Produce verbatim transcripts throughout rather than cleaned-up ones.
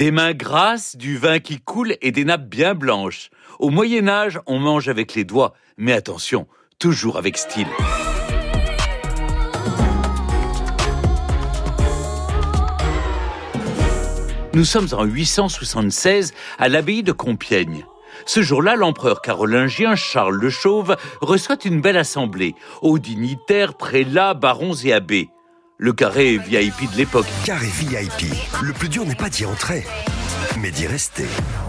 Des mains grasses, du vin qui coule et des nappes bien blanches. Au Moyen-Âge, on mange avec les doigts, mais attention, toujours avec style. Nous sommes en huit cent soixante-seize à l'abbaye de Compiègne. Ce jour-là, l'empereur carolingien Charles le Chauve reçoit une belle assemblée, aux dignitaires, prélats, barons et abbés. Le carré V I P de l'époque. Carré V I P, le plus dur n'est pas d'y entrer, mais d'y rester.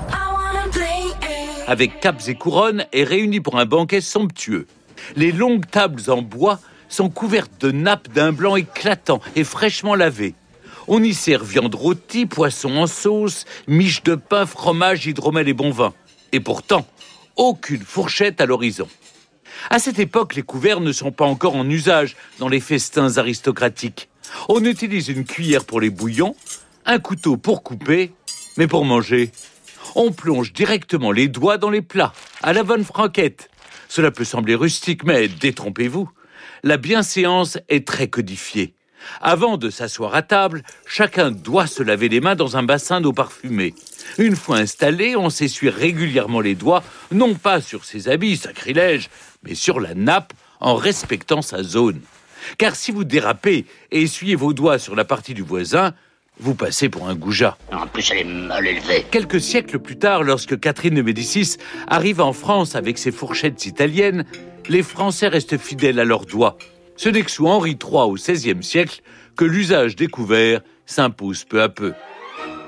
Avec capes et couronnes, est réunis pour un banquet somptueux. Les longues tables en bois sont couvertes de nappes d'un blanc éclatant et fraîchement lavé. On y sert viande rôtie, poisson en sauce, miches de pain, fromage, hydromel et bon vin. Et pourtant, aucune fourchette à l'horizon. À cette époque, les couverts ne sont pas encore en usage dans les festins aristocratiques. On utilise une cuillère pour les bouillons, un couteau pour couper, mais pour manger, on plonge directement les doigts dans les plats, à la bonne franquette. Cela peut sembler rustique, mais détrompez-vous. La bienséance est très codifiée. Avant de s'asseoir à table, chacun doit se laver les mains dans un bassin d'eau parfumée. Une fois installé, on s'essuie régulièrement les doigts, non pas sur ses habits, sacrilège, mais sur la nappe, en respectant sa zone. Car si vous dérapez et essuyez vos doigts sur la partie du voisin, vous passez pour un goujat. En plus, elle est mal élevée. Quelques siècles plus tard, lorsque Catherine de Médicis arrive en France avec ses fourchettes italiennes, les Français restent fidèles à leurs doigts. Ce n'est que sous Henri trois au seizième siècle que l'usage des couverts s'impose peu à peu.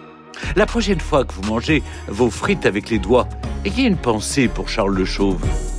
La prochaine fois que vous mangez vos frites avec les doigts, ayez une pensée pour Charles le Chauve.